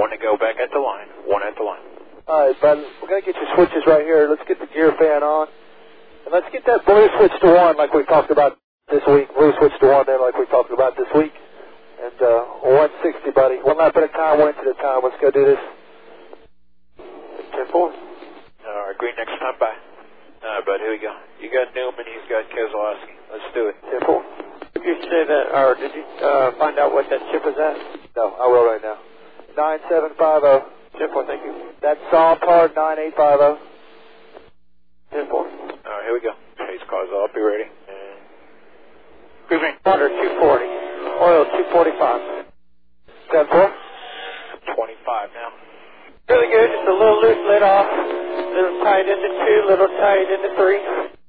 One to go back at the line. One at the line. All right, bud. We're going to get your switches right here. Let's get the gear fan on. And let's get that blue switch to 1 like we talked about this week. Blue switch to 1 there like we talked about this week. And 160, buddy. One lap at a time, one at a time. Let's go do this. 10-4. All right, green next time, bye. All right, bud, here we go. You got Newman, he's got Keselowski. Let's do it. 10-4. Did you say that, or did you find out what that chip was at? No, I will right now. 9750. 10-4, thank you. That's soft hard 9850. 10-4. All right, here we go. Pace cars up, be ready. And green. Water 240. Oil 245. 10-4. 25 now. Really good, just a little loose lid off. Little tight into 2, little tight into 3.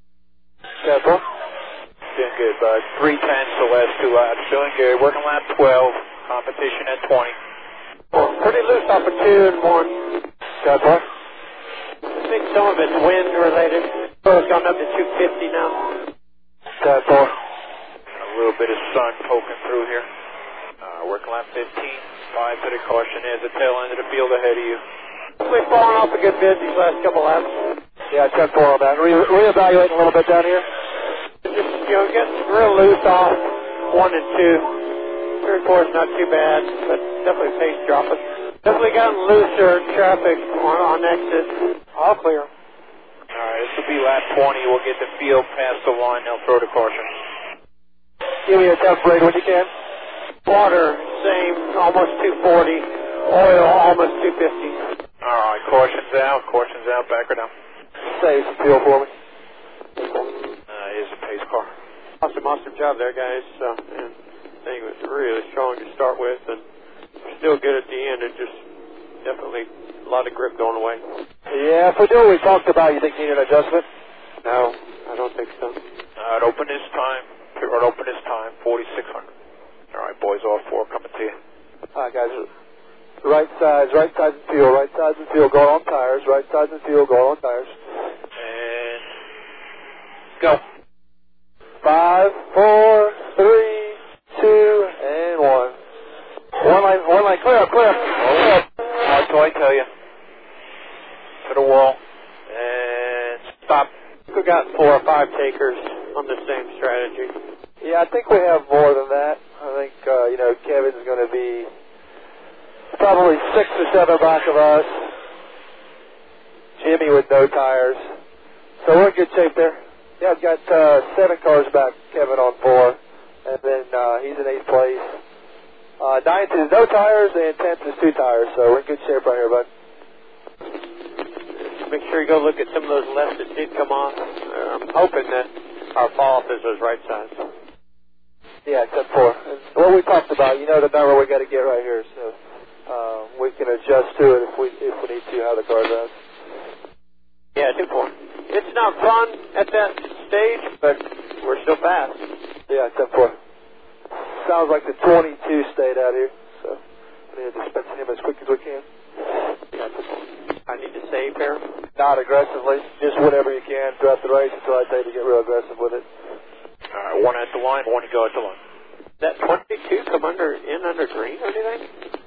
10-4. Doing good, bud. 3 tenths the last 2 laps. Doing good. Working lap 12. Competition at 20. Well, pretty loose off of 2 and 1. 10-4. I think some of it's wind related. So it's gone up to 250 now. 10-4. A little bit of sun poking through here. Working lap 15. 5 to the caution. There's the tail end of the field ahead of you. We've fallen off a good bit these last couple laps. Yeah, 10-4 on that. Reevaluating a little bit down here. Just, getting real loose off 1 and 2. 3 and 4 is not too bad, but definitely pace dropping. Definitely gotten looser traffic on exit. All clear. All right, this will be lap 20. We'll get the field past the line. They'll throw the caution. Give me a tough break when you can. Water, same, almost 240. Oil, almost 250. All right, caution's out. Caution's out. Back her down. Save some fuel for me. Here's the pace car. Awesome job there, guys. And I think it was really strong to start with, and still good at the end. It just definitely a lot of grip going away. Yeah, if we do what we talked about, you think you need an adjustment? No, I don't think so. Open this time. Open this time. 4600. All right, boys, all 4 coming to you. All right, guys. Right sides and fuel. Right sides and fuel. Going on tires. Right sides and fuel. Going on tires. And go. 5, 4, 3, 2, and 1. One line, clear up. That's all I tell you. To the wall. And stop. We got 4 or 5 takers on the same strategy. Yeah, I think we have more than that. I think, Kevin's going to be probably 6 or 7 back of us. Jimmy with no tires. So we're in good shape there. Yeah, I've got 7 cars back, Kevin on 4. And then he's in 8th place. 9th is no tires, and 10th is 2 tires. So we're in good shape right here, bud. Make sure you go look at some of those lefts that did come off. I'm hoping that our fall off is those right sides. Yeah, 10-4. And what we talked about, the number we got to get right here. So we can adjust to it if we need to, how the car does. Yeah, 2-4. It's not fun at that stage, but we're still fast. Yeah, 10-4. Sounds like the 22 stayed out here, so we need to dispense him as quick as we can. Yeah, 2-4. I need to save here. Not aggressively, just whatever you can throughout the race until I tell you to get real aggressive with it. All right, 1 at the line, 1 to go at the line. That 22 come under green or anything?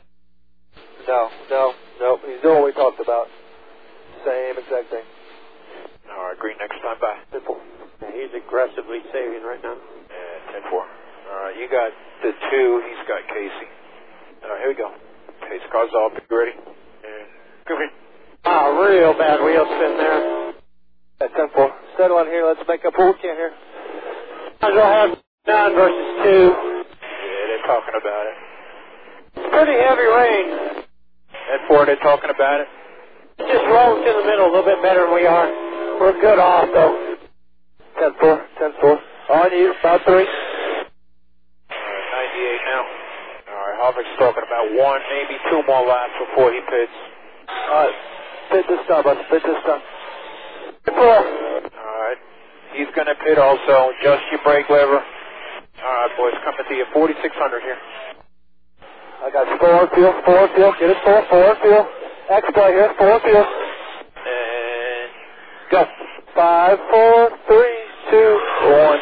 No. He's doing what we talked about. Same exact thing. All right, green next time, bye. 10-4. Yeah, he's aggressively saving right now. And 10-4. All right, you got the 2. He's got Casey. All right, here we go. Pace car's off. Be ready. And green. Wow, real bad wheel spin there. At 10-4. Settle on here. Let's make up what we can here. Might as well have 9 versus 2. Yeah, they're talking about it. It's pretty heavy rain. At 4, they're talking about it. Just rolling to the middle a little bit better than we are. We're good off, though. 10-4. On you, about 3. All right, 98 now. All right, Harvick's talking about 1, maybe 2 more laps before he pits. All right, pit this time, bud. Pit this time. 4. All right, he's going to pit also. Adjust your brake lever. All right, boys, coming to you. 4600 here. I got 4 fuel. Get it 4 fuel. X-play here, 4 fuel. And go. 5, 4, 3, 2, 1.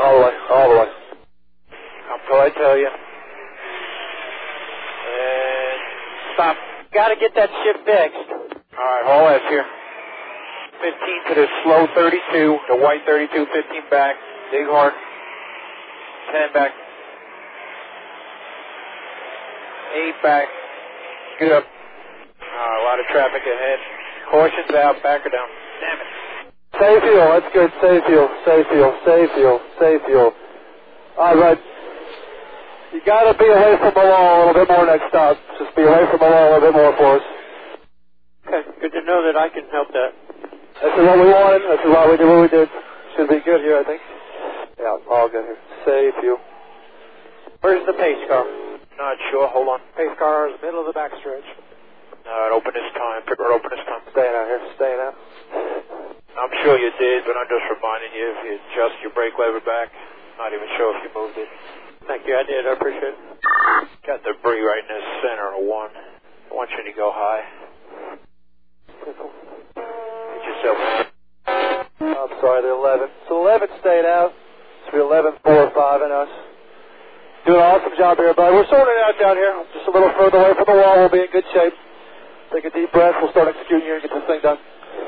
All the way. Come till I tell you. And stop. Got to get that shit fixed. All right, haul ass here. 15 to the slow 32, the white 32, 15 back. Dig hard. 10 back. 8 back. Good up. A lot of traffic ahead. Caution's out, back her down. Damn it. Save fuel, that's good. Save fuel, save fuel, save fuel, save fuel. All right. You got to be away from the wall a little bit more next stop. Just be away from the wall a little bit more for us. Okay, good to know that I can help that. This is what we wanted. This is why we did what we did. Should be good here, I think. Yeah, all good here. Save fuel. Where's the pace car? Not sure. Hold on. Pace car is middle of the backstretch. Open this time. Open this time. Staying out here. Staying out. I'm sure you did, but I'm just reminding you, if you adjust your brake lever back, not even sure if you moved it. Thank you, I did. I appreciate it. Got debris right in the center of one. I want you to go high. Get yourself in. I'm sorry, the 11. So 11 stayed out. It's be 11, 4, 5 and us. Doing an awesome job here, bud. We're sorting it out down here. Just a little further away from the wall. We'll be in good shape. Take a deep breath. We'll start executing here and get this thing done.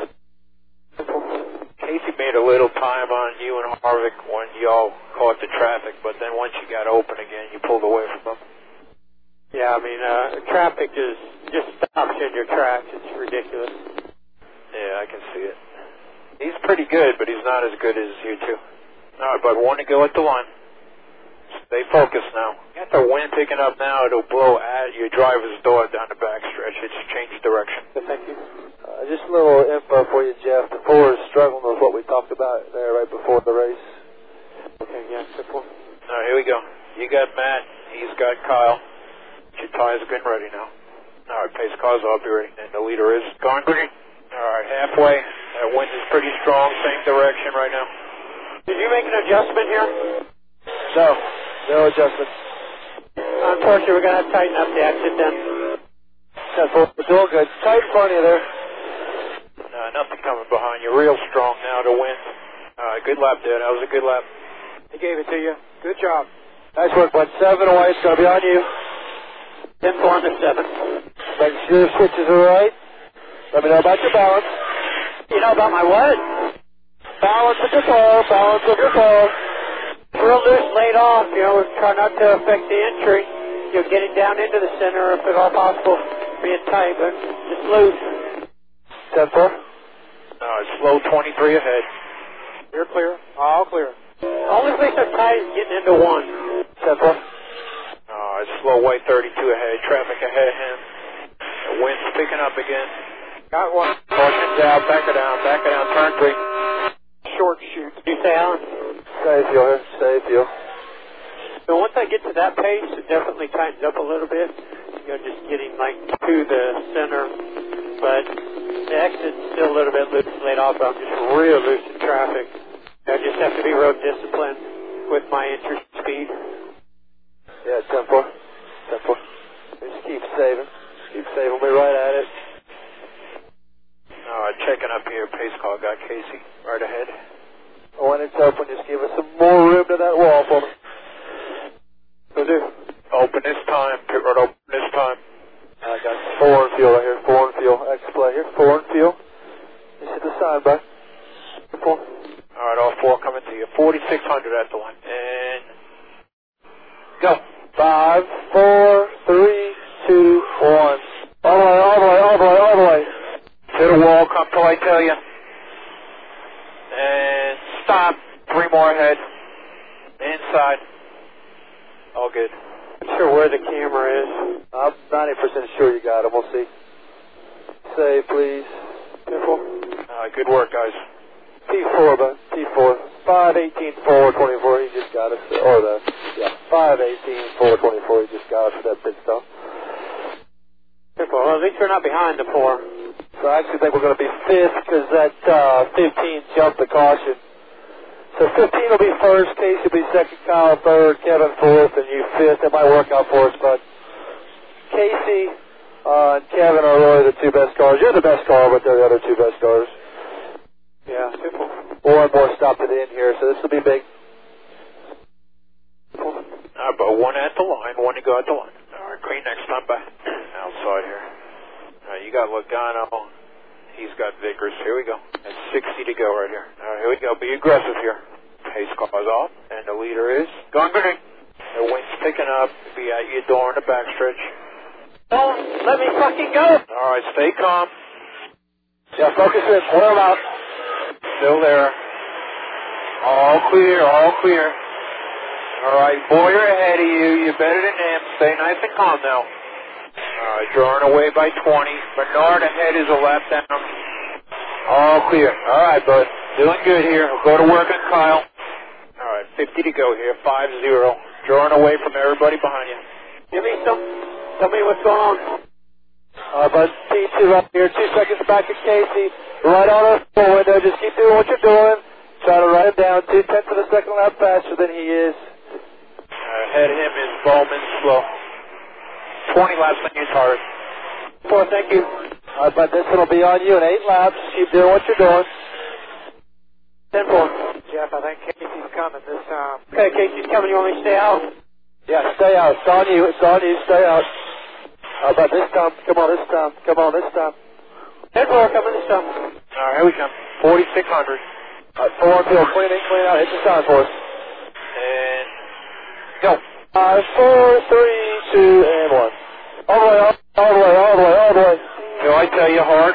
Casey made a little time on you and Harvick when y'all caught the traffic, but then once you got open again, you pulled away from them. Yeah, I mean, traffic just stops you in your tracks. It's ridiculous. Yeah, I can see it. He's pretty good, but he's not as good as you two. All right, but want to go at the line. Stay focused now. You got the wind picking up now. It'll blow at your driver's door down the backstretch. It's changed direction. Thank you. Just a little info for you, Jeff. The Ford is struggling with what we talked about there right before the race. Okay, yeah, simple. All right, here we go. You got Matt. He's got Kyle. Your tires getting ready now. All right, pace cars up. Be ready. And the leader is going green. All right, halfway. That wind is pretty strong. Same direction right now. Did you make an adjustment here? No adjustment. Unfortunately, we're going to have to tighten up the exit then. We're doing good. Tight in front of you there. Nothing coming behind you. Real strong now to win. All right, good lap there. That was a good lap. He gave it to you. Good job. Nice work, bud. 7 away. It's going to be on you. 10-4 on the 7. Make sure your switches are right. Let me know about your balance. You know about my what? Balance of your car. Balance of your car. Real loose, laid off. You know, try not to affect the entry. You're getting down into the center if at all possible. Being tight, but just loose. 10-4. Slow 23 ahead. You're clear. All clear. Only place I'm tight is getting into 1. 10-4. Slow white 32 ahead. Traffic ahead of him. The wind's picking up again. Got one. Caution's out. Back her down. Back her down. Turn 3. Short shoot. You say, Alan? Save fuel here. Save fuel. So once I get to that pace, it definitely tightens up a little bit. You know, just getting like to the center. But the exit's still a little bit loose, laid off. But I'm just real loose in traffic. I just have to be road disciplined with my entry speed. Yeah, 10-4. 10-4. Just keep saving. Keep saving. We'll be right at it. Checking up here. Pace car got Casey right ahead. When it's open, just give us some more room to that wall for me. Will do. Open this time. Pit road open this time. I got 4 in fuel right here. 4 in fuel. X-Play here. 4 in fuel. Just hit the sign, bud. 4. All right, all 4 coming to you. 4,600 at the line. And go. 5, 4, 3, 2, 1. All the way, all the way, all the way, all the way. To the wall, come till I tell you. And stop. 3 more ahead. Inside. All good. Not sure where the camera is. I'm 90% sure you got him. We'll see. Save, please. Good work, guys. T4, bud. T4. 5-18-4-24. He just got us. Or the, yeah. 5-18-4-24. He just got us for that pit stop. Well, at least we're not behind the 4. So I actually think we're going to be 5th because that 15 jumped the caution. So 15 will be first, Casey will be second, Kyle third, Kevin fourth, and you 5th. That might work out for us, but Casey and Kevin are really the 2 best cars. You're the best car, but they're the other 2 best cars. Yeah, simple. 1 more stop to the end here, so this will be big. But 1 at the line, 1 to go at the line. All right, green next time, bye. Outside here. Logano. He's got Vickers. Here we go. And 60 to go right here. All right, here we go. Be aggressive here. Pace cars off. And the leader is going green. The wind's picking up. Be at your door in the backstretch. Don't let me fucking go. All right, stay calm. Yeah, focus in. Wear them out. Still there. All clear, all clear. All right, Boyer ahead of you. You're better than him. Stay nice and calm now. All right, drawing away by 20. Bernard ahead is a lap down. All clear. All right, bud. Doing good here. We'll go to work on Kyle. All right, 50 to go here. 5-0. Drawing away from everybody behind you. Give me some. Tell me what's going on. Bud, P2 up here. 2 seconds back at Casey. Right on our full window. Just keep doing what you're doing. Try to run him down. 2/10 of a second lap faster than he is. Ahead of him is Bowman slow. 20 laps on your tires. 4, thank you. All right, bud, this one will be on you in 8 laps. Keep doing what you're doing. 10-4. Jeff, I think Casey's coming this time. Okay, Casey's coming. You want me to stay out? Yeah, stay out. It's on you. It's on you. Stay out. How about this time? Come on this time. Come on this time. 10-4 coming this time. All right, here we come. 4,600. All right, 4 on field. Clean in, clean out. Hit the sign for us. And go. 5, 4, 3, 2, and 1. All the way, all the way, all the way, all the way. Do I tell you hard?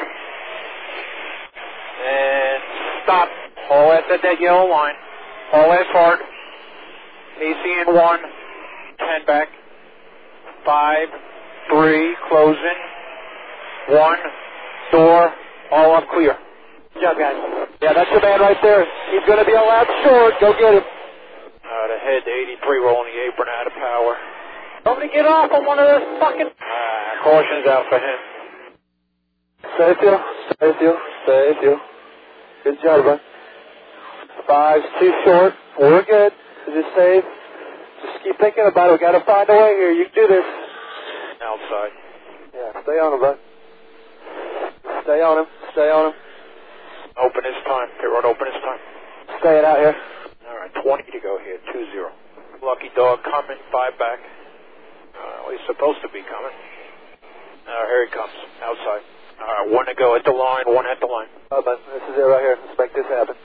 And stop. Haul ass at that yellow line. Haul ass hard. AC in 1. 10 back. 5, 3, closing. 1, door, all up clear. Good job, guys. Yeah, that's your man right there. He's going to be a lap short. Go get him. Ahead to 83, rolling the apron out of power. Nobody get off on one of those fucking... Caution's out for him. Stay still. Stay still. Stay still. Good job, bud. 5's too short. We're good. So just save. Just keep thinking about it. We got to find a way here. You can do this. Outside. Yeah, stay on him, bud. Stay on him. Stay on him. Open his time. Pit road open his time. Staying out here. All right, 20 to go here. 2-0. Lucky dog coming. 5 back. Well, he's supposed to be coming. Here he comes. Outside. All right, 1 to go at the line. 1 at the line. Oh, bud. This is it right here. Let's make this happen.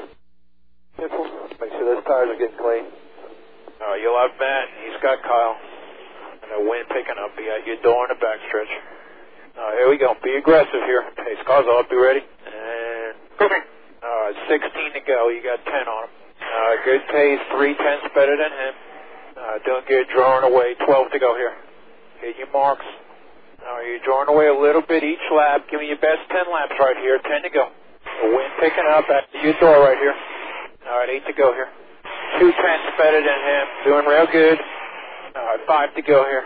Make sure those tires are getting clean. You'll have Matt. He's got Kyle. And the wind picking up. Be at your door in the backstretch. Here we go. Be aggressive here. Pace cars off. Be ready. And 16 to go. You got 10 on him. Good pace. 3/10 better than him. Doing good. Drawing away. 12 to go here. Hit your marks. You're drawing away a little bit each lap. Give me your best 10 laps right here. 10 to go. The wind picking up at your door right here. All right, 8 to go here. 2/10 better than him. Doing real good. 5 to go here.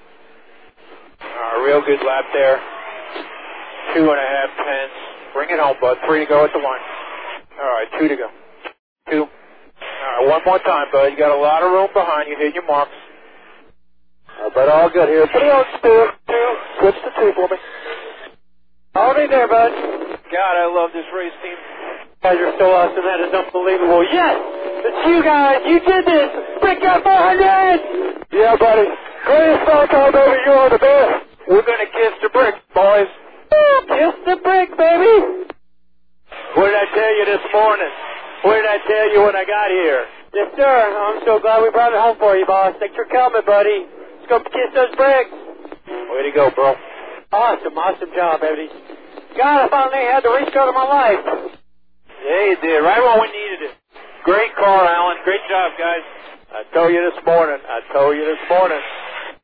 Real good lap there. 2.5 tenths. Bring it home, bud. 3 to go at the line. All right, 2 to go. 2. All right, one more time, bud. You got a lot of room behind you. Hit your marks. But all good here. Put it on still. 2. Switch to 2 for me. Hold it there, bud. God, I love this race team. Guys are so awesome. That is unbelievable. Yes! It's you guys. You did this. Brick got 400! Yeah, buddy. Greatest stock car, baby. You are the best. We're going to kiss the brick, boys. Kiss the brick, baby. What did I tell you this morning? What did I tell you when I got here? Yes, sir. I'm so glad we brought it home for you, boss. Thanks for coming, buddy. Let's go kiss those bricks. Way to go, bro. Awesome job, baby. God, I finally had the restart of my life. Yeah, you did. Right when we needed it. Great car, Alan. Great job, guys. I told you this morning.